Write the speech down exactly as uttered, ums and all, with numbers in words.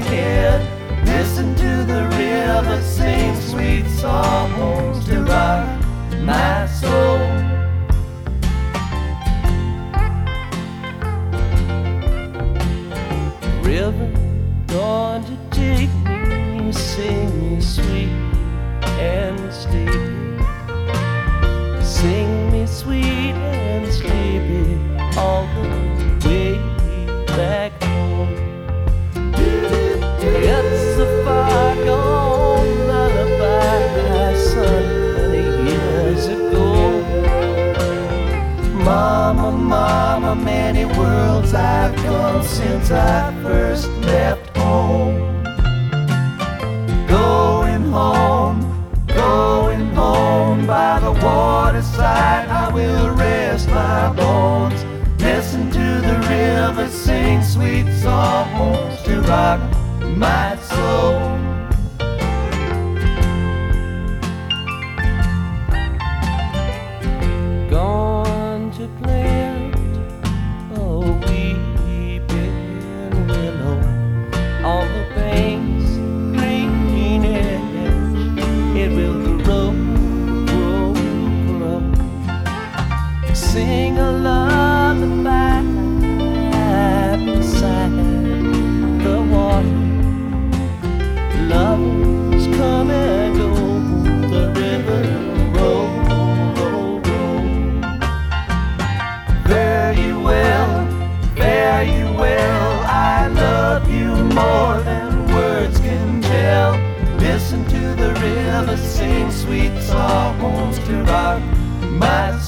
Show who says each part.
Speaker 1: head. Listen to the river sing sweet songs to rock my soul. River, going to take me, sing me sweet and sleepy. Sing me sweet and sleepy all the way back home. It's a far gone lullaby sung many years ago. Mama, mama, many worlds I've gone since I first left home. Going home, going home, by the waterside I will rest my bones. Listen to the river sing sweet songs to rock my soul. Gone to plant a weeping willow on the bank's green edge. It will grow, grow, grow. Sing a lullaby beside the water. Lovers come and go, the river roll, roll, roll. Fare you well, fare you well, I love you more than words can tell. Listen to the river sing sweet songs to rock my